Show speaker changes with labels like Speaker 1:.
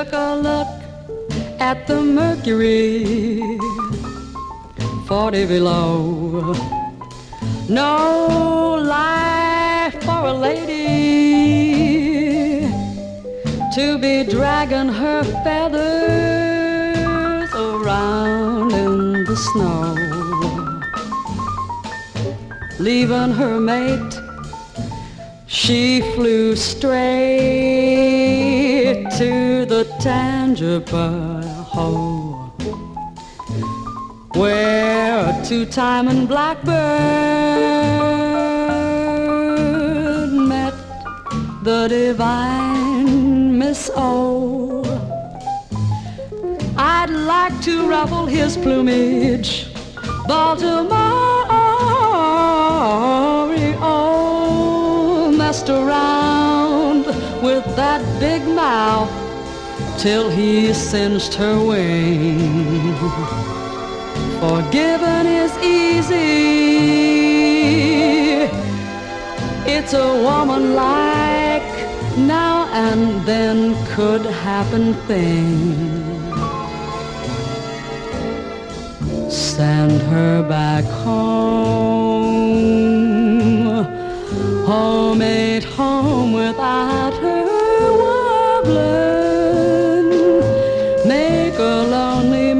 Speaker 1: took a look at the mercury, 40 below. No life for a lady to be dragging her feathers around in the snow. Leaving her mate, she flew straight to the Tangipahoa, where a two-timing blackbird met the divine Miss O. I'd like to ruffle his plumage, Baltimore. Oh, messed around with that big mouth till he cinched her wing. Forgiving is easy. It's a woman like now and then could happen thing. Send her back home. Home ain't home without her wobbling. Make a lonely